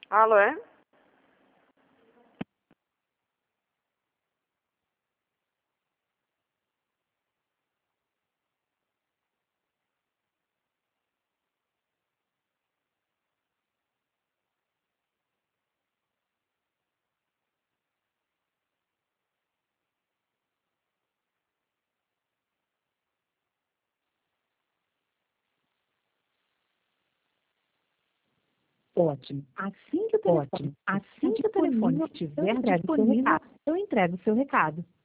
Alô, é? Ótimo. Assim que o telefone estiver disponível, eu entrego o seu recado.